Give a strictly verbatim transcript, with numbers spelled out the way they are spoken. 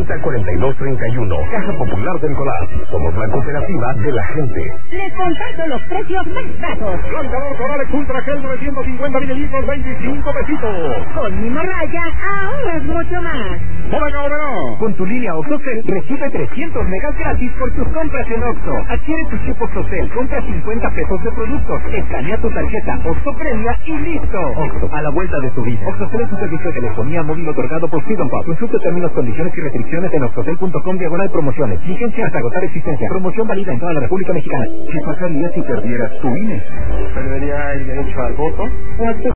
treinta, cuarenta y dos, treinta y uno. Caja Popular de Nicolás. Somos la cooperativa de la gente. Les comparto los precios más bajos. Blanca Corales Ultra Gel novecientos cincuenta mililitros, veinticinco pesitos. Con mi morralla ahorras mucho más. ¡Hola, Obrero! Con tu línea OxoCell recibe trescientos megas gratis por tus compras en Oxxo. Adquiere tu chip OxoCell, compra cincuenta pesos de productos, escanea tu tarjeta Oxxo Premia y listo. Oxxo, a la vuelta de tu vida. OxoCell es un servicio de telefonía móvil otorgado por Freedom Pop. Consulta términos, condiciones y restricciones en oxocell punto com diagonal promociones. Vigencia hasta agotar existencia. Promoción válida en toda la República Mexicana. ¿Qué pasaría si perdieras tu I N E? Perdería el derecho al voto.